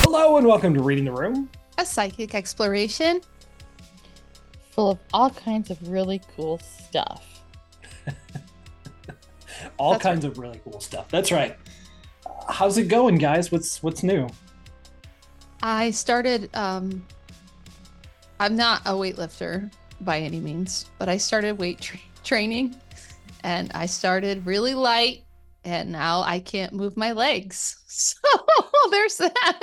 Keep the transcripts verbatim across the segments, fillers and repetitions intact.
Hello and welcome to Reading the Room, a psychic exploration full of all kinds of really cool stuff. all That's kinds right. of really cool stuff. That's right. Uh, how's it going, guys? What's what's new? I started, um, I'm not a weightlifter by any means, but I started weight tra- training and I started really light and now I can't move my legs. So there's that.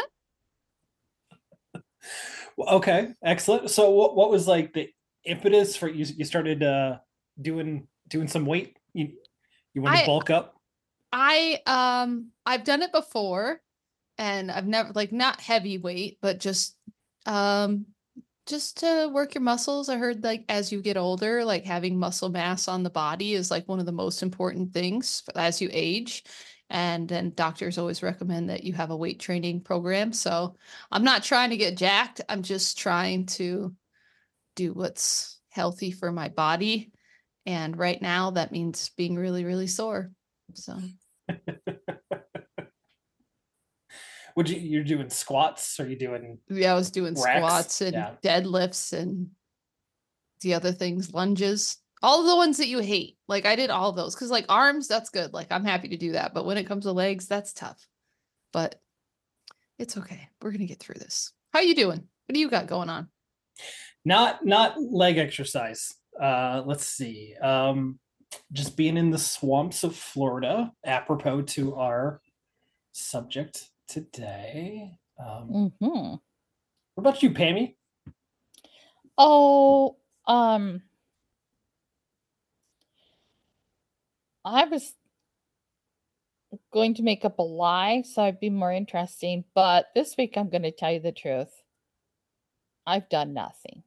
Well, okay, excellent. So what what was like the impetus for you? You started uh, doing doing some weight. You you want to I, bulk up? I, um, I've done it before and I've never like not heavy weight, but just, um, just to work your muscles. I heard like as you get older, like having muscle mass on the body is like one of the most important things as you age. And then doctors always recommend that you have a weight training program. So I'm not trying to get jacked. I'm just trying to do what's healthy for my body. And right now that means being really, really sore. So Would you you're doing squats? Or are you doing yeah, I was doing racks? squats and Yeah. deadlifts and the other things, lunges, all of the ones that you hate. Like I did all of those because like arms, that's good. Like I'm happy to do that. But when it comes to legs, that's tough. But it's okay. We're gonna get through this. How you doing? What do you got going on? Not not leg exercise. Uh, let's see. Um, just being in the swamps of Florida, apropos to our subject today. Um, Mm-hmm. what about you, Pammy? Oh, um, I was going to make up a lie, so I'd be more interesting. But this week, I'm going to tell you the truth. I've done nothing.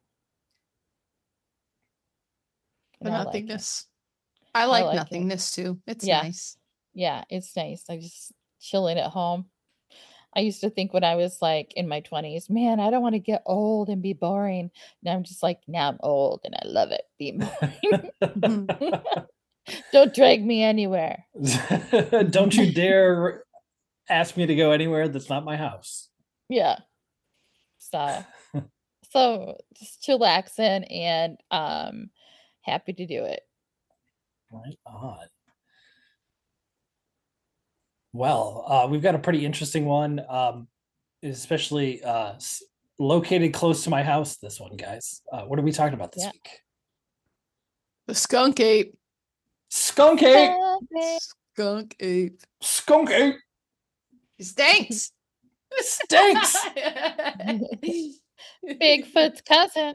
The And I like it. nothingness. I like, like it. nothingness too. It's Yeah. nice. Yeah, it's nice. I just chilling at home. I used to think when I was like in my twenties, man, I don't want to get old and be boring. Now I'm just like, now I'm old and I love it being boring. Don't drag me anywhere. Don't you dare ask me to go anywhere that's not my house. Yeah. So, so just chillaxing and um happy to do it. Right on. Well, uh, we've got a pretty interesting one, um, especially uh, s- located close to my house. This one, guys. Uh, what are we talking about this Yeah. week? The skunk ape. Skunk ape. Skunk ape. Skunk ape He stinks. stinks. Bigfoot's cousin.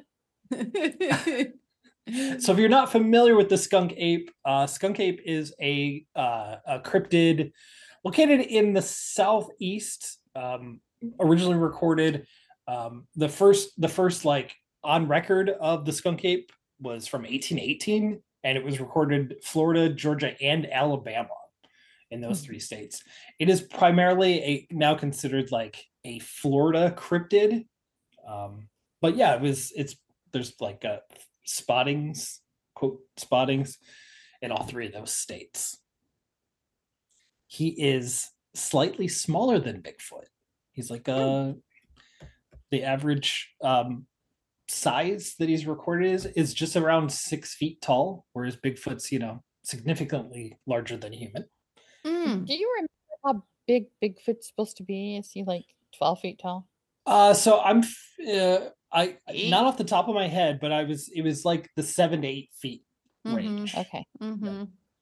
So if you're not familiar with the skunk ape, uh, skunk ape is a uh, a cryptid located in the southeast. Um, originally recorded, um, the first the first like on record of the skunk ape was from eighteen eighteen, and it was recorded Florida, Georgia, and Alabama. In those three states, it is primarily a now considered like a Florida cryptid. Um, but yeah, it was it's there's like a spottings, quote spottings, in all three of those states. He is slightly smaller than Bigfoot. He's like a the average um, size that he's recorded is is just around six feet tall, whereas Bigfoot's you know significantly larger than human. Mm. Do you remember how big Bigfoot's supposed to be? Is he like twelve feet tall? Uh, so I'm uh, I Eight. not off the top of my head, but I was it was like the seven to eight feet Mhm. range. Okay. Mm-hmm.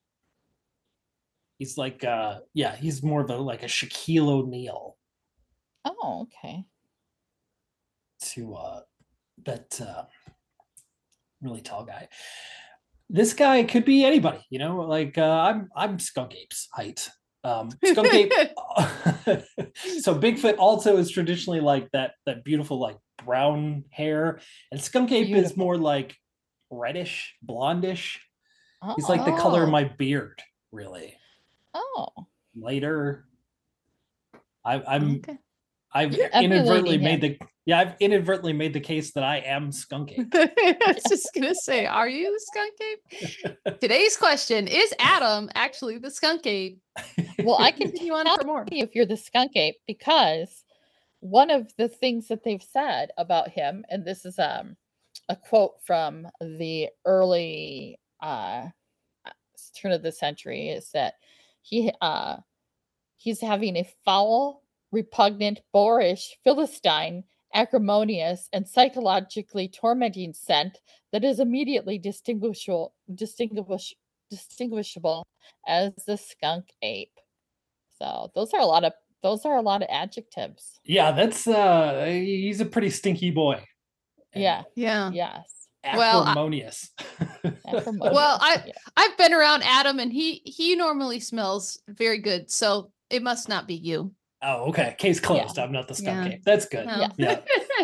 He's like uh yeah, he's more of a like a Shaquille O'Neal Oh, okay. to uh that uh really tall guy. This guy could be anybody, you know, like uh I'm I'm Skunk Ape's height. Um Skunk Ape so Bigfoot also is traditionally like that that beautiful like brown hair, and Skunk Ape is Beautiful. more like reddish, blondish. Oh. He's like the color of Oh. my beard, really. Oh. Lighter. I, I'm Okay. I've You're inadvertently emulating made the yeah I've inadvertently made the case that I am Skunk Ape. I was just gonna say, are you the skunk ape? Today's question is: Adam actually the skunk ape? Well, I can Continue on tell for more. you if you're the skunk ape because one of the things that they've said about him, and this is um a quote from the early uh turn of the century, is that he uh he's having a foul, repugnant, boorish, philistine, acrimonious, and psychologically tormenting scent that is immediately distinguishable distinguish distinguishable as the skunk ape. So those are a lot of those are a lot of adjectives. Yeah, that's uh he's a pretty stinky boy. And Yeah. Yeah. Yes. Well, I- acrimonious. Acrimonious. Well, I Yeah. I've been around Adam, and he he normally smells very good, so it must not be you. Oh, okay. Case closed. Yeah. I'm not the skunk Yeah. ape. That's good. No. Yeah.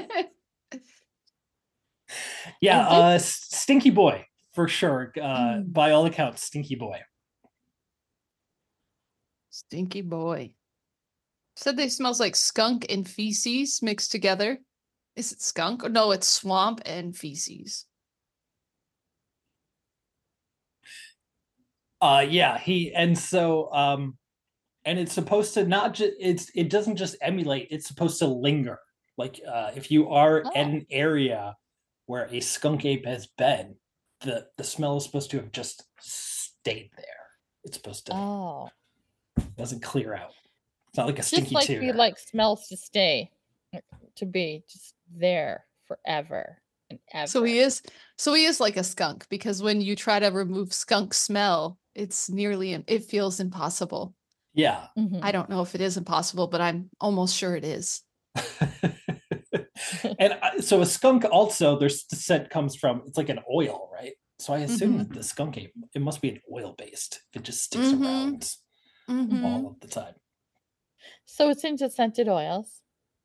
Yeah, And uh s- stinky boy for sure. Uh Mm. by all accounts, stinky boy. Stinky boy. Said they smells like skunk and feces mixed together. Is it skunk? No, it's swamp and feces. Uh yeah, he and so um and it's supposed to not just it's it doesn't just emulate, it's supposed to linger. Like uh if you are Oh. in an area where a skunk ape has been, the the smell is supposed to have just stayed there. It's supposed to Oh. doesn't clear out. It's not like a Just stinky like tear. we like smells to stay, to be just there forever and ever. So he is so he is like a skunk, because when you try to remove skunk smell, it's nearly im- it feels impossible. Yeah. Mhm. I don't know if it is impossible, but I'm almost sure it is. And I- so a skunk also, their s- scent comes from, it's like an oil, right? So I assume Mhm. that the skunk ape, it must be an oil based. It just sticks Mhm. around Mhm. all of the time. So it's into scented oils.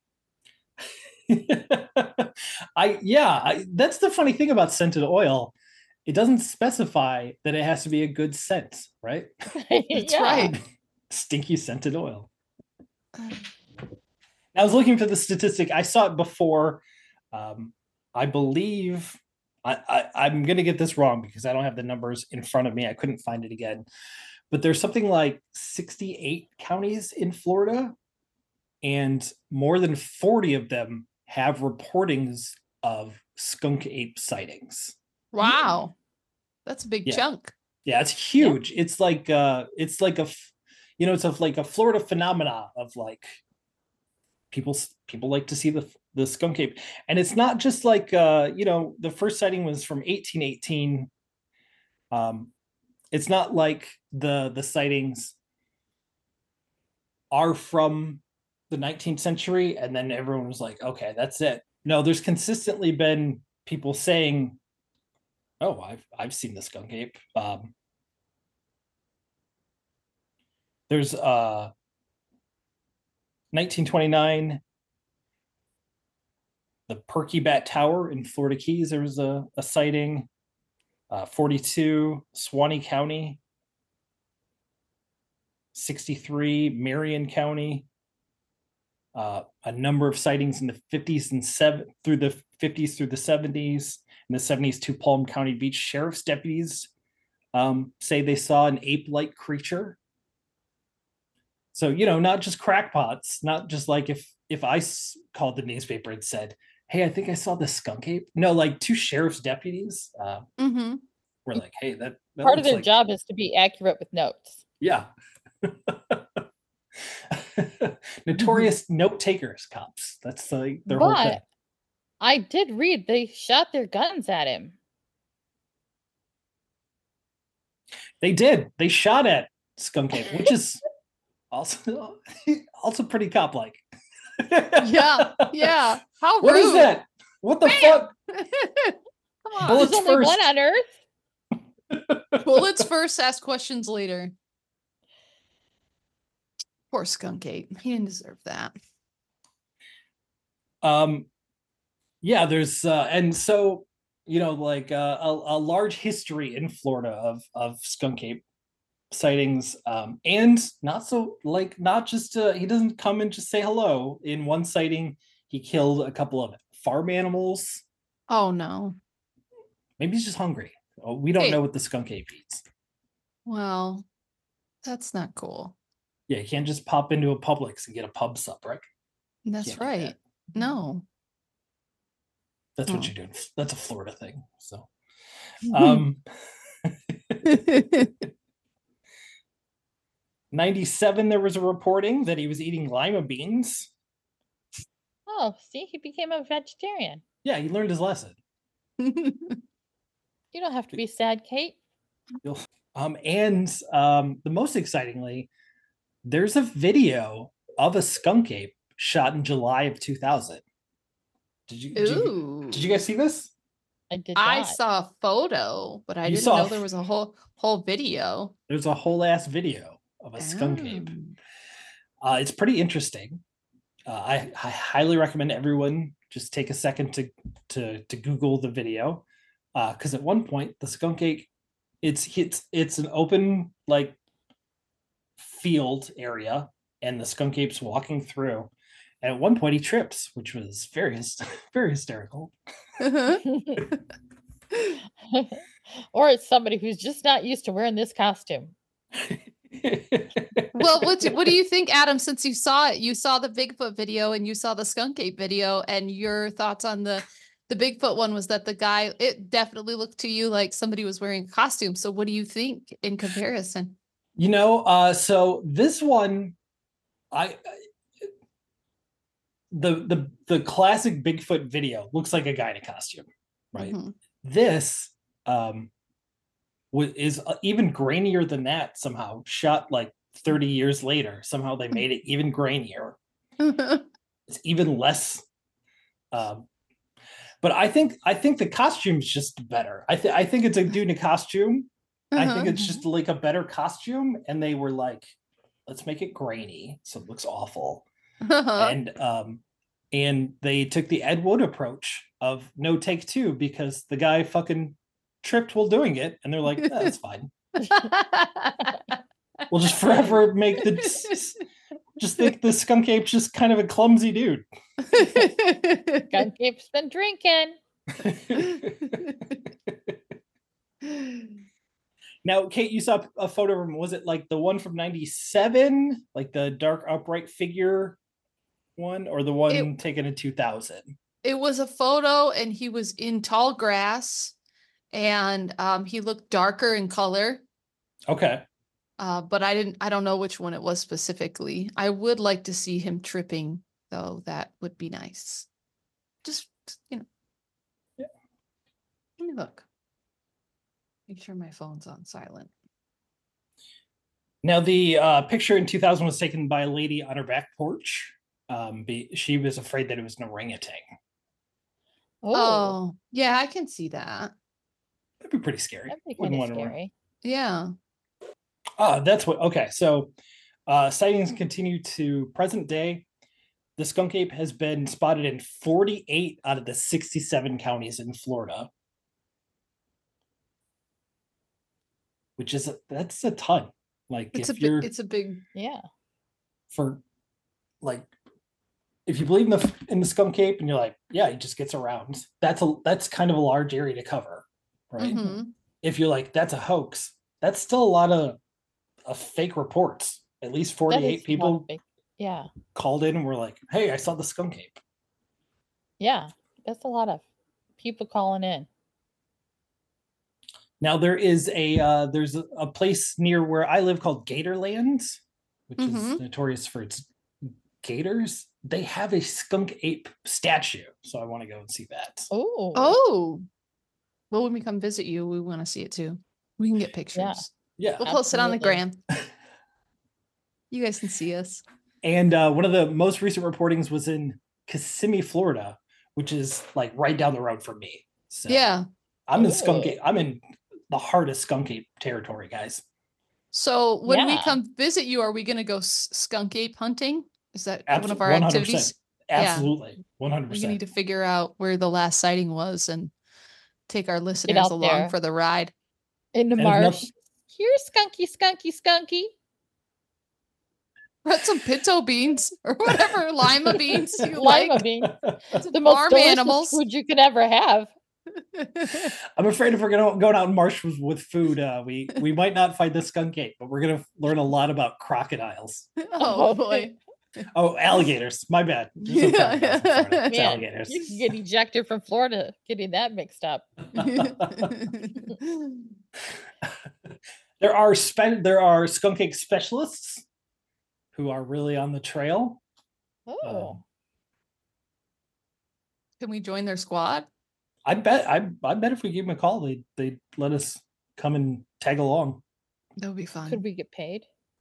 I yeah, I, that's the funny thing about scented oil. It doesn't specify that it has to be a good scent, right? That's Yeah. right. Stinky scented oil. I was looking for the statistic. I saw it before. Um, I believe I, I, I'm going to get this wrong because I don't have the numbers in front of me. I couldn't find it again. But there's something like sixty-eight counties in Florida, and more than forty of them have reportings of skunk ape sightings. Wow. That's a big Yeah. chunk. Yeah, it's huge. It's like uh it's like a f- you know, it's of like a Florida phenomena of like people people like to see the the skunk ape. And it's not just like uh you know, the first sighting was from eighteen eighteen. Um it's not like the the sightings are from the nineteenth century and then everyone was like, okay, that's it. No, there's consistently been people saying, oh, I've I've seen the skunk ape. Um, there's uh nineteen twenty-nine, the Perky Bat Tower in Florida Keys. There was a, a sighting. Uh, forty-two, Suwannee County. sixty-three, Marion County. Uh, a number of sightings in the fifties and seven through the fifties through the seventies. In the seventies, two Palm County Beach sheriff's deputies um, say they saw an ape-like creature. So, you know, not just crackpots, not just like if if I s- called the newspaper and said, hey, I think I saw the skunk ape. No, like two sheriff's deputies uh, Mm-hmm. were like, hey, that, that Part of looks their like, job is to be accurate with notes. yeah. Notorious note takers, cops. That's like their whole thing. But I did read they shot their guns at him. They did. They shot at skunk ape, which is also also pretty cop like. Yeah. Yeah. How What is rude. that? What the Bam! fuck? Come on. Bullets There's only first. one on Earth. Bullets first, ask questions later. Poor skunk ape. He didn't deserve that. Um, yeah, there's uh, and so you know, like uh, a, a large history in Florida of of skunk ape sightings, um, and not so like not just uh, he doesn't come and just say hello. In one sighting, he killed a couple of farm animals. Oh no. Maybe he's just hungry. Oh, we don't Hey. know what the skunk ape eats. Well, that's not cool. Yeah, you can't just pop into a Publix and get a pub sup, right? That's Can't do right. that. No. That's what Oh. you're doing. That's a Florida thing. So, um, ninety-seven, there was a reporting that he was eating lima beans. Oh, see, he became a vegetarian. Yeah, he learned his lesson. You don't have to be sad, Kate. Um, and um, the most excitingly, there's a video of a skunk ape shot in July of two thousand. Did you, did you, Ooh. did you guys see this? I did I not. saw a photo, but I You didn't saw a know f- there was a whole whole video. There's a whole ass video of a skunk ape. Oh. Uh, it's pretty interesting. Uh, I, I highly recommend everyone just take a second to to to Google the video, because uh, at one point the skunk ape, it's it's it's an open like field area, and the skunk ape's walking through, and at one point he trips, which was very very hysterical. Or it's somebody who's just not used to wearing this costume. Well, what do, what do you think, Adam? Since you saw it, you saw the Bigfoot video and you saw the skunk ape video, and your thoughts on the the Bigfoot one was that the guy, it definitely looked to you like somebody was wearing a costume. So what do you think in comparison? You know, uh, so this one, I the the the classic Bigfoot video looks like a guy in a costume, right? Mm-hmm. This um is even grainier than that somehow, shot like thirty years later. Somehow they made it even grainier. It's even less um but I think I think the costume's just better. I think I think it's a dude in a costume. Uh-huh. I think it's just like a better costume, and they were like, let's make it grainy so it looks awful. Uh-huh. And um and they took the Ed Wood approach of no take two, because the guy fucking tripped while doing it, and they're like, oh, that's fine. We'll just forever make the just think the skunk ape's just kind of a clumsy dude. Skunk ape's been drinking. Now, Kate, you saw a photo of him. Was it like the one from ninety-seven, like the dark upright figure one, or the one it, taken in two thousand? It was a photo, and he was in tall grass. And um, he looked darker in color. Okay. Uh, but I didn't, I don't know which one it was specifically. I would like to see him tripping, though. That would be nice. Just, you know. Yeah. Let me look. Make sure my phone's on silent. Now, the uh, picture in two thousand was taken by a lady on her back porch. Um, be, she was afraid that it was an orangutan. Oh, oh yeah, I can see that. That'd be pretty scary. That'd be kind of scary. Yeah. Uh, that's what, okay. So uh, sightings continue to present day. The skunk ape has been spotted in forty-eight out of the sixty-seven counties in Florida. Which is, a, that's a ton. Like it's if a you're, big, it's a big, yeah. For like, if you believe in the, in the skunk ape and you're like, yeah, he just gets around. That's a, that's kind of a large area to cover. Right. Mm-hmm. If you're like, that's a hoax, that's still a lot of, of fake reports. At least forty-eight people fake, yeah. called in and were like, hey, I saw the skunk ape. Yeah, that's a lot of people calling in. Now there is a uh, there's a, a place near where I live called Gatorland, which mm-hmm. is notorious for its gators. They have a skunk ape statue, so I want to go and see that. Oh, oh. Well, when we come visit you, we want to see it too. We can get pictures. Yeah, yeah. We'll post it on the gram. You guys can see us. And uh, one of the most recent reportings was in Kissimmee, Florida, which is like right down the road from me. So yeah, I'm in skunk ape. I'm in the heart of skunk ape territory, guys. So when yeah. we come visit you, are we going to go s- skunk ape hunting? Is that Absol- one of our one hundred percent. activities? Absolutely, one hundred percent. We need to figure out where the last sighting was and take our listeners along there for the ride. In the And marsh. nothing- Here's skunky, skunky, skunky. Put some pinto beans or whatever lima beans you Lima like. beans. Some The most farm delicious animals. food you could ever have. I'm afraid if we're gonna go out in marsh with, with food, uh, we we might not find the skunk ape, but we're gonna learn a lot about crocodiles. Oh boy. Oh, alligators. My bad. There's no Yeah, crocodiles in Florida. yeah. It's Man, alligators. you can get ejected from Florida getting that mixed up. there are spe- there are skunk ape specialists who are really on the trail. Oh, Um, Can we join their squad? I bet I I bet if we give them a call, they they let us come and tag along. That would be fun. could we get paid?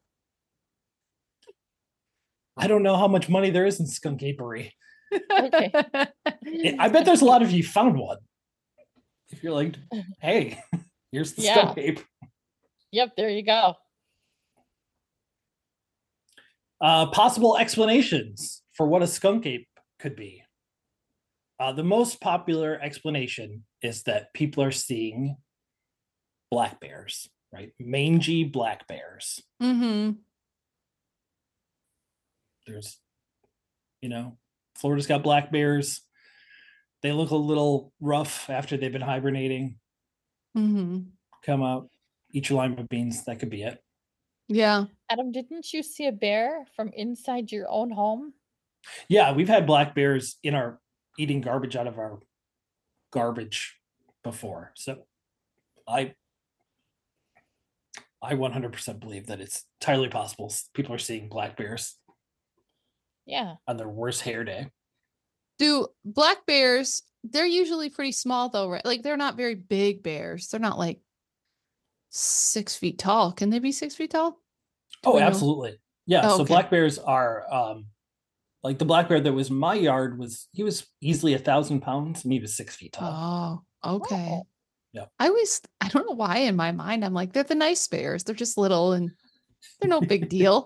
I don't know how much money there is in skunk apery. Okay. I bet there's a lot of you found one. If you're like, hey, here's the Yeah. skunk ape. Yep, there you go. Uh, possible explanations for what a skunk ape could be. Uh, the most popular explanation is that people are seeing black bears, right? Mangy black bears. Mm-hmm. There's, you know, Florida's got black bears. They look a little rough after they've been hibernating. Mm-hmm. Come out, eat your lima beans. That could be it. Yeah. Adam, didn't you see a bear from inside your own home? Yeah, we've had black bears in our eating garbage out of our garbage before. So I I one hundred percent believe that it's entirely possible people are seeing black bears Yeah. on their worst hair day. Do black bears, they're usually pretty small though, right? Like they're not very big bears. They're not like six feet tall. Can they be six feet tall? Do Oh, we know? absolutely. Yeah. Oh, so okay. black bears are um like the black bear that was in my yard was he was easily a thousand pounds and he was six feet tall. Oh, okay. Oh. Yep. I always, I don't know why in my mind, I'm like, they're the nice bears. They're just little and they're no big deal.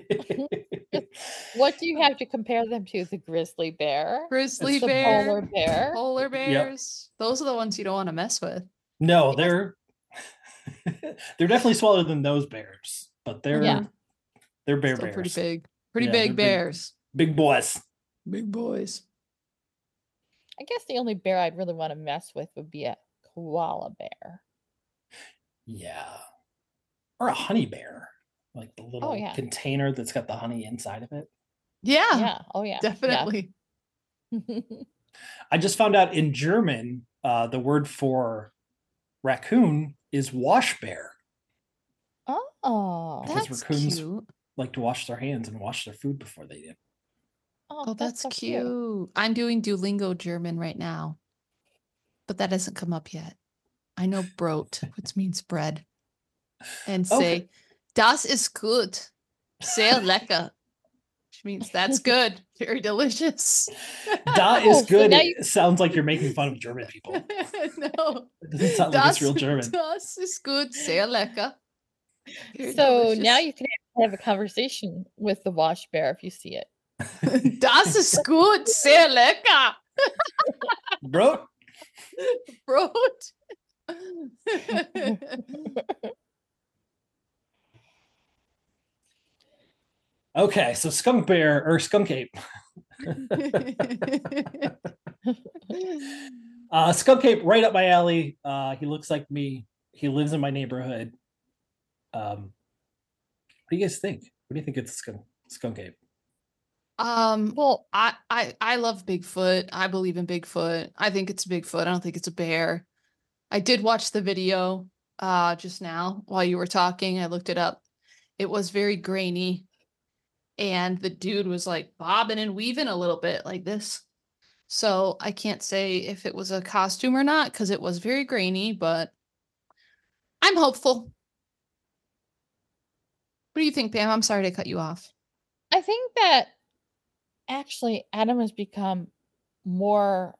What do you have to compare them to? The grizzly bear? Grizzly That's The bear, polar bear? polar bears. Those are the ones you don't want to mess with. No, Yes. they're they're definitely smaller than those bears, but they're Yeah. they're bear Still bears. pretty big. Pretty Yeah, big they're big. bears. Big boys. Big boys. I guess the only bear I'd really want to mess with would be a koala bear. Yeah. Or a honey bear. Like the little yeah. container that's got the honey inside of it. Yeah, Yeah. Oh, yeah. definitely. Yeah. I just found out in German, uh, the word for raccoon is wash bear. Oh. Because That's raccoons- cute. Like to wash their hands and wash their food before they eat. Oh, Oh, that's, so cute. I'm doing Duolingo German right now, but that hasn't come up yet. I know Brot, which means bread, and say, Okay. Das ist gut. Sehr lecker. Which means that's good. Very delicious. Da Oh, is so good. now It you- sounds like you're making fun of German people. No. It doesn't sound like it's real German. Das ist gut. Sehr lecker. Very So now delicious. you can have a conversation with the wash bear if you see it. Das ist gut. Sehr lecker. Bro, Brot. okay, so skunk bear or skunk ape. Uh, skunk ape right up my alley. Uh, he looks like me. He lives in my neighborhood. Um, what do you guys think? What do you think it's skunk, skunk ape? Um, Well, I, I I love Bigfoot. I believe in Bigfoot. I think it's a Bigfoot. I don't think it's a bear. I did watch the video uh just now while you were talking. I looked it up. It was very grainy. And the dude was like bobbing and weaving a little bit like this. So I can't say if it was a costume or not because it was very grainy, but I'm hopeful. What do you think, Pam? I'm sorry to cut you off. I think that actually Adam has become more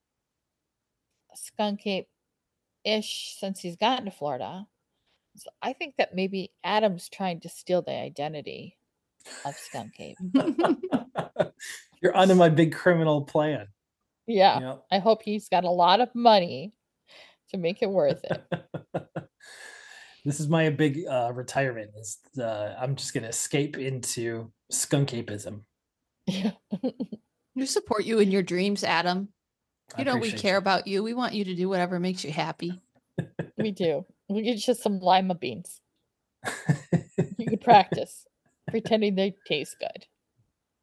skunk ape ish since he's gotten to Florida. So I think that maybe Adam's trying to steal the identity of skunk ape. You're onto my big criminal plan. Yeah. Yep. I hope he's got a lot of money to make it worth it. This is my big uh, retirement. Is uh, I'm just gonna escape into skunk apeism. Yeah. We support you in your dreams, Adam. I You know, we appreciate care you. about you. We want you to do whatever makes you happy. We do. We get just some lima beans. You could practice pretending they taste good.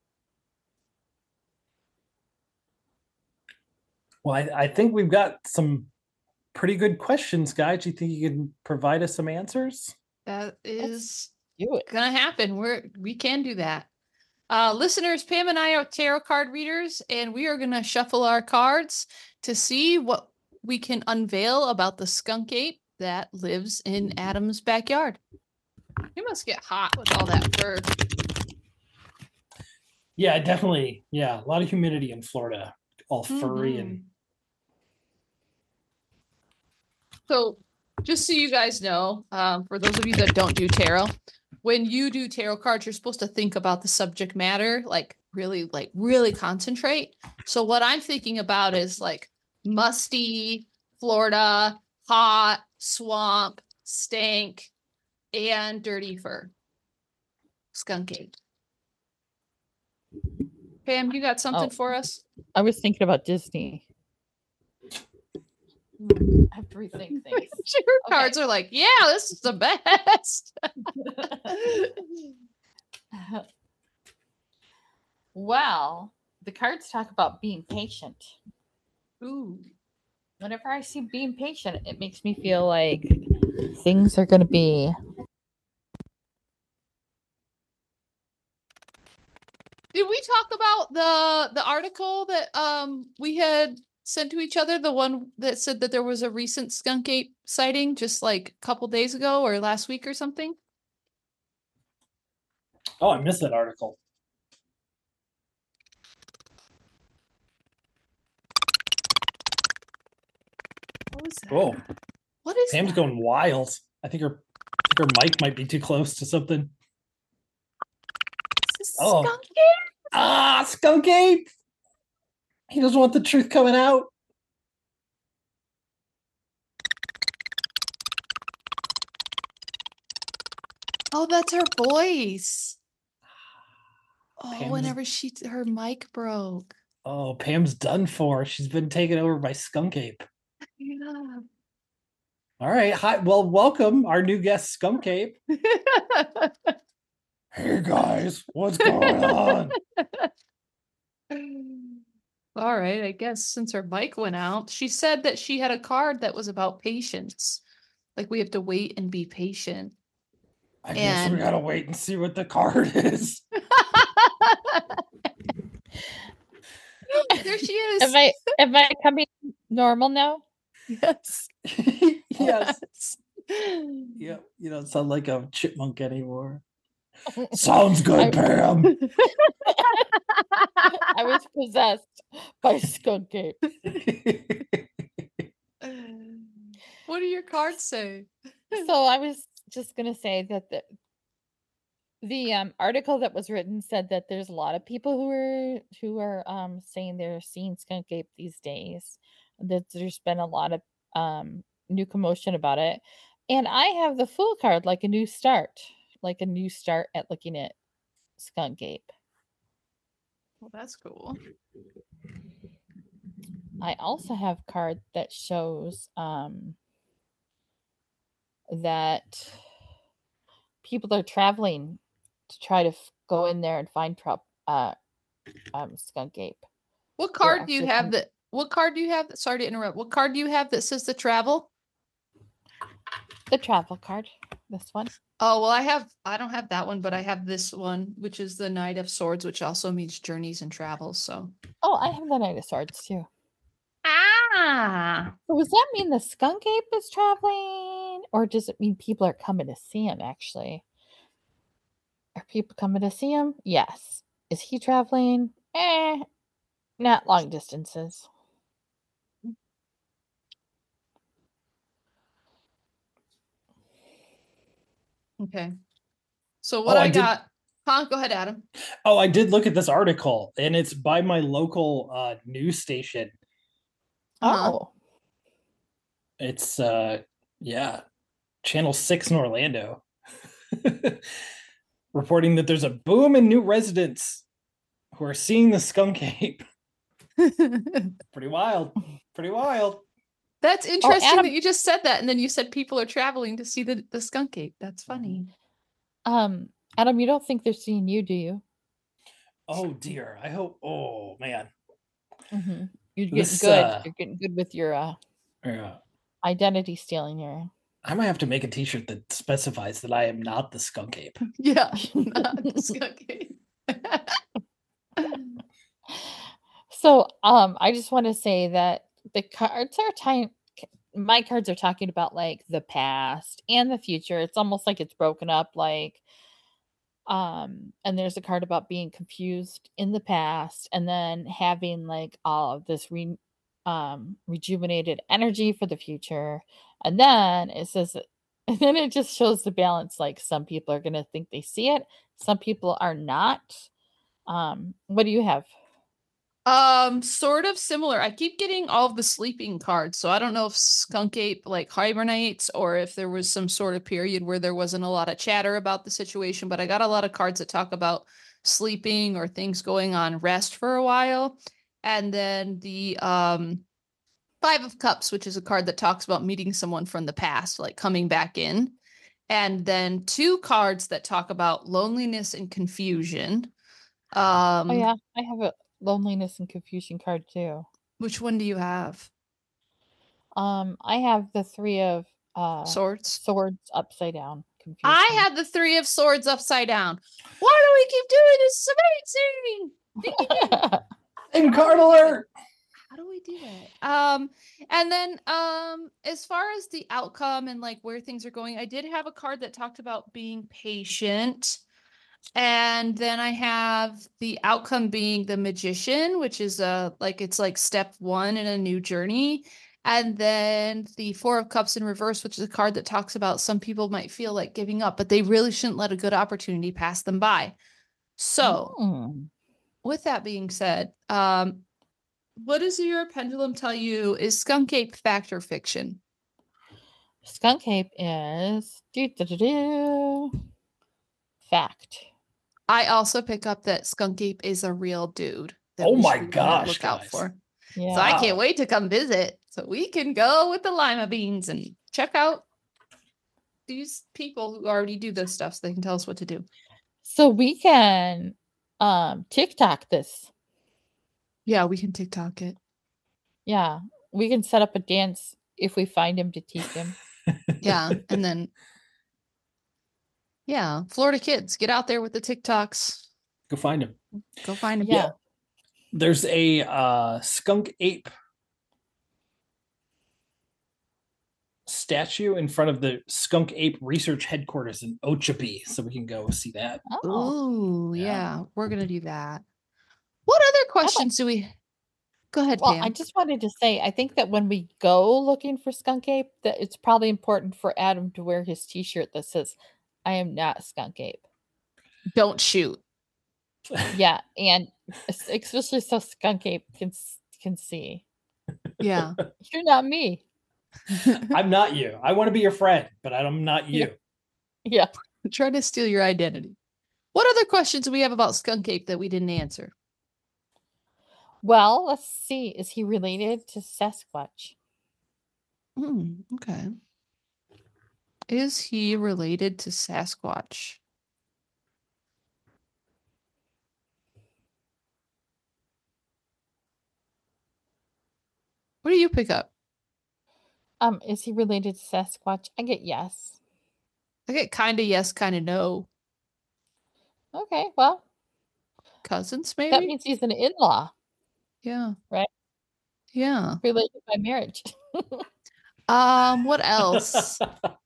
Well, I, I think we've got some pretty good questions, guys. Do you think you can provide us some answers? That is Do it. gonna happen. We're we can do that. Uh, listeners, Pam and I are tarot card readers, and we are gonna shuffle our cards to see what we can unveil about the skunk ape that lives in Adam's backyard. He must get hot with all that fur. Yeah, definitely. Yeah, a lot of humidity in Florida, all furry and. Mhm. So, just so you guys know, um, for those of you that don't do tarot, when you do tarot cards, you're supposed to think about the subject matter, like really, like really concentrate. So, what I'm thinking about is like musty, Florida, hot, swamp, stank, and dirty fur. Skunk ape. Pam, you got something Oh. for us? I was thinking about Disney. I have to rethink things. Your cards are like, yeah, this is the best. Well, the cards talk about being patient. Ooh. Whenever I see being patient, it makes me feel like things are going to be. Did we talk about the the article that um we had sent to each other? The one that said that there was a recent skunk ape sighting just like a couple days ago or last week or something? Oh, I missed that article. What was that? Oh, What is Pam's that? going wild. I think her, I think her mic might be too close to something. Is this Oh. skunk ape? Ah, skunk ape. He doesn't want the truth coming out. Oh, that's her voice. Oh, Pam's- whenever she her mic broke. Oh, Pam's done for. She's been taken over by skunk ape. Yeah. All right. Hi. Well, welcome our new guest, Skunk Ape. Hey guys, what's going on? All right, I guess since her mic went out, she said that she had a card that was about patience. Like we have to wait and be patient. I guess we And- gotta wait and see what the card is. There she is. Am I am I coming normal now? Yes. Yes. Yep. You don't sound like a chipmunk anymore. Sounds I- good, Pam. I was possessed by skunk ape. What do your cards say? So I was just gonna say that the the um, article that was written said that there's a lot of people who are who are um, saying they're seeing skunk ape these days. That there's been a lot of um, new commotion about it, and I have the Fool card, like a new start, like a new start at looking at skunk ape. Well, that's cool. I also have a card that shows um, that people are traveling to try to f- go in there and find trop- uh, um, skunk ape. What They're card do you actually have com- that? What card do you have? That, sorry to interrupt. What card do you have that says the travel? The travel card. This one. Oh, well, I have, I don't have that one, but I have this one, which is the Knight of Swords, which also means journeys and travels. So, Oh, I have the Knight of Swords too. ah, So does that mean the skunk ape is traveling, or does it mean people are coming to see him? Actually, are people coming to see him? Yes. Is he traveling? Eh, not long distances. okay. So what Oh, I I did- got, huh? Go ahead, Adam. Oh, I did look at this article, and it's by my local uh, news station. Uh-huh. Oh, It's uh, yeah, Channel Six in Orlando, reporting that there's a boom in new residents who are seeing the skunk ape. Pretty wild. Pretty wild. That's interesting Adam- that you just said that, and then you said people are traveling to see the, the skunk ape. That's funny. um, Adam, you don't think they're seeing you, do you? Oh dear. I hope. Oh man. Mm-hmm. You're getting This, good. uh, You're getting good with your uh, yeah, identity stealing here. I might have to make a T-shirt that specifies that I am not the skunk ape. Yeah, not the skunk ape. So, um, I just want to say that the cards are time. My cards are talking about like the past and the future. It's almost like it's broken up, like, um, and there's a card about being confused in the past, and then having like all of this re, um, rejuvenated energy for the future, and then it says, and then it just shows the balance. Like some people are gonna think they see it, some people are not. Um, what do you have? Um, sort of similar. I keep getting all of the sleeping cards, so I don't know if Skunk Ape like hibernates or if there was some sort of period where there wasn't a lot of chatter about the situation, but I got a lot of cards that talk about sleeping or things going on rest for a while. And then the um Five of Cups, which is a card that talks about meeting someone from the past, like coming back in. And then two cards that talk about loneliness and confusion. Oh Um, yeah, I have a loneliness and confusion card too. which one do you have? Um, I have the three of uh Swords. swords upside down. Confusion. I had the Three of Swords upside down. Why do we keep doing this? It's amazing. Ding, ding, ding. In card alert. How do we do that? Um, and then um, as far as the outcome and like where things are going, I did have a card that talked about being patient. And then I have the outcome being the Magician, which is a like it's like step one in a new journey. And then the Four of Cups in reverse, which is a card that talks about some people might feel like giving up, but they really shouldn't let a good opportunity pass them by. So, Mm. with that being said, um, what does your pendulum tell you is Skunk Ape fact or fiction? Skunk Ape is doo, doo, doo, doo. Fact. I also pick up that Skunk Ape is a real dude that Oh we my should be on the gosh, lookout guys. for. Yeah. So I can't Wow. wait to come visit so we can go with the lima beans and check out these people who already do this stuff so they can tell us what to do. So we can um TikTok this. Yeah, we can TikTok it. Yeah. We can set up a dance if we find him to teach him. Yeah. And then, yeah, Florida kids, get out there with the TikToks. Go find him. Go find him. Yeah. There's a uh, skunk ape statue in front of the skunk ape research headquarters in Ochapi, so we can go see that. Oh. Ooh, Yeah. yeah. We're going to do that. What other questions do we? Go ahead, Well, Pam. I just wanted to say, I think that when we go looking for Skunk Ape, that it's probably important for Adam to wear his T-shirt that says, "I am not Skunk Ape." Don't shoot. Yeah, and es- especially so Skunk Ape can s- can see. Yeah. You're not me. I'm not you. I want to be your friend, but I'm not you. Yeah. Try to steal your identity. What other questions do we have about Skunk Ape that we didn't answer? Well, let's see. Is he related to Sasquatch? Hmm, okay. Is he related to Sasquatch? What do you pick up? Um, is he related to Sasquatch? I get yes. I get kind of yes, kind of no. Okay, well, Cousins, maybe? that means he's an in-law, Yeah. right? Yeah. Related by marriage. Um, what else?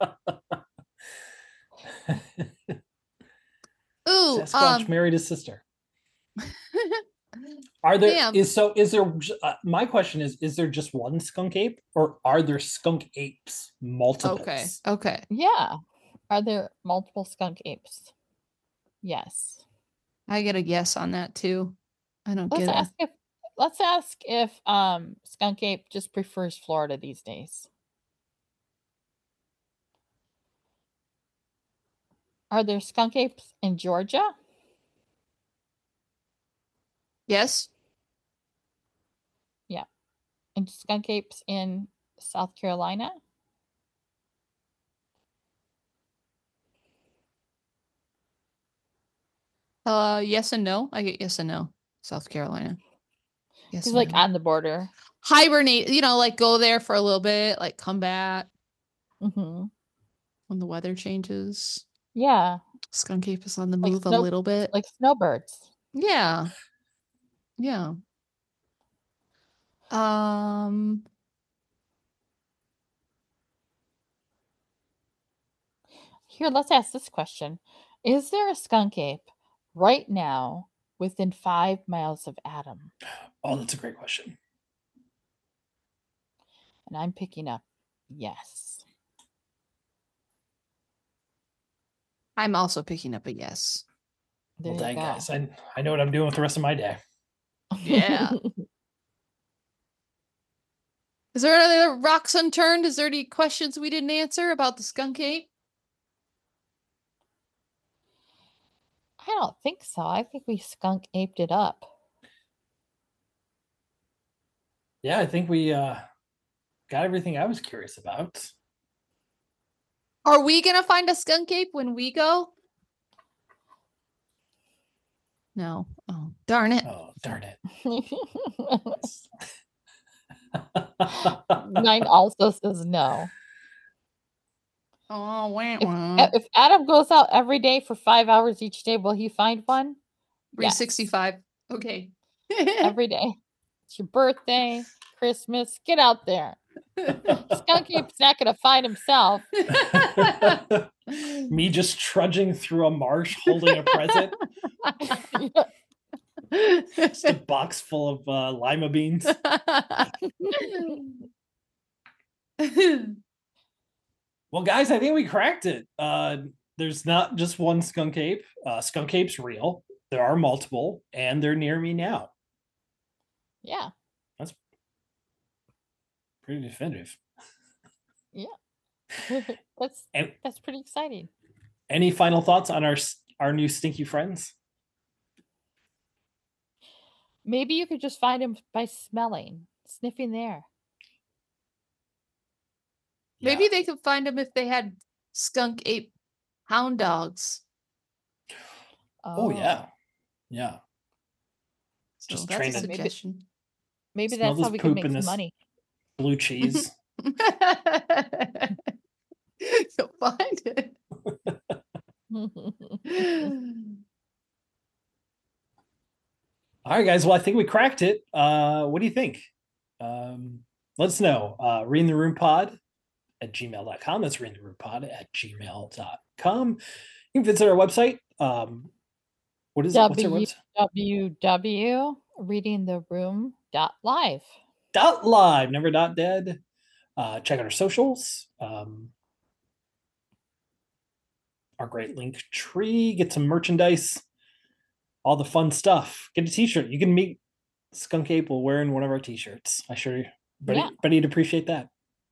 Ooh, Sasquatch um, married his sister. Are there Damn. is so is there uh, my question is is there just one skunk ape or are there skunk apes multiples? okay. Okay. Yeah. Are there multiple skunk apes? Yes. I get a yes on that too. I don't Let's get ask it. if let's ask if um skunk ape just prefers Florida these days. Are there skunk apes in Georgia? Yes. Yeah. And skunk apes in South Carolina? Uh, yes and no. I get yes and no. South Carolina. Yes, He's like ma'am. on the border. Hibernate, you know, like go there for a little bit, like come back hmm when the weather changes. Yeah, Skunk ape is on the like move a snow, little bit. like snowbirds. Yeah. Yeah. Um, Here, let's ask this question: is there a skunk ape right now within five miles of Adam? Oh, that's a great question. And I'm picking up yes. I'm also picking up a yes. There Well, you dang, go. guys, I I know what I'm doing with the rest of my day. Yeah. Is there any other rocks unturned? Is there any questions we didn't answer about the skunk ape? I don't think so. I think we skunk aped it up. Yeah, I think we uh got everything I was curious about. Are we gonna find a skunk ape when we go? No. Oh, darn it. Oh, darn it. Mine also says no. Oh, wah, If, wah. if Adam goes out every day for five hours each day, will he find one? three sixty-five. Okay. Every day. It's your birthday, Christmas. Get out there. Skunk ape's not going to find himself. Me just trudging through a marsh holding a present. Just a box full of uh, lima beans. Well, guys, I think we cracked it. Uh, there's not just one skunk ape. Uh, skunk ape's real. There are multiple, and they're near me now. Yeah. That's pretty definitive. Yeah. that's And that's pretty exciting. any final thoughts on our our new stinky friends? Maybe you could just find him by smelling, sniffing the air. Maybe Yeah. they could find them if they had skunk ape hound dogs. Oh, yeah. Yeah. So Just that's train a it. Maybe- suggestion. Maybe Smell that's how this we can poop make in some this- money. Blue cheese. You'll find it. All right, guys. Well, I think we cracked it. Uh, what do you think? Um, let us know. Uh, reading the room pod at gmail dot com. That's reading the room pod at gmail dot com. You can visit our website. Um, what is it? What's our website? w w w reading the room dot live. Dot live, never dot dead. Uh, check out our socials. Um, our great link tree. Get some merchandise. All the fun stuff. Get a t-shirt. You can meet Skunk Ape while wearing one of our t-shirts. I sure Betty, Yeah. Betty'd appreciate that.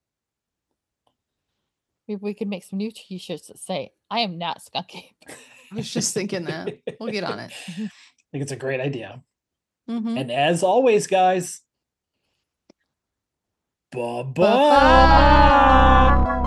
Maybe we could make some new t-shirts that say, I am not Skunk Ape. I was just thinking that. We'll get on it. I think it's a great idea. Mhm. And as always, guys, bye-bye. Bye-bye.